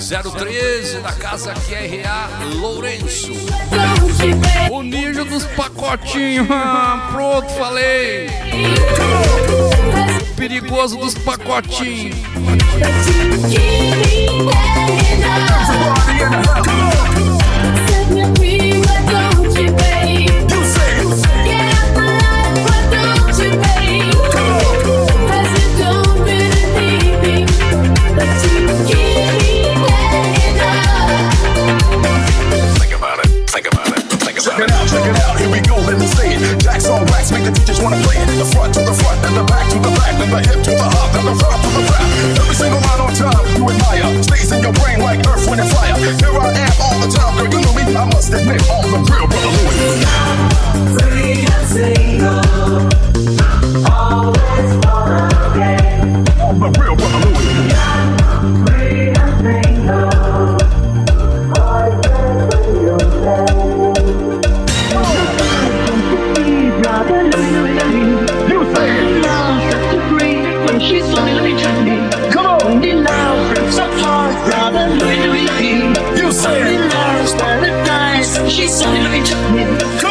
013 da Casa QRA Lourenço. O ninja dos pacotinhos. Pronto, falei. O perigoso dos pacotinhos. Check it out, here we go, let me say it. Jacks on wax, make the teachers wanna play it. The front to the front, and the back to the back, and the hip to the hop, and the front to the back. Every single line on time, you admire. Stays in your brain like earth, wind, and fire. Here I am all the time, girl, you know me. I must admit, all the real Brother Louie. Free and single, always wanna get. All the real Brother Louie. Free and single, always free yourself. You say it. Love such a great when she's only Louie to me. Come on. Only love breaks apart, brother Louie. You say it. Only love that it dies. She's only Louie to me.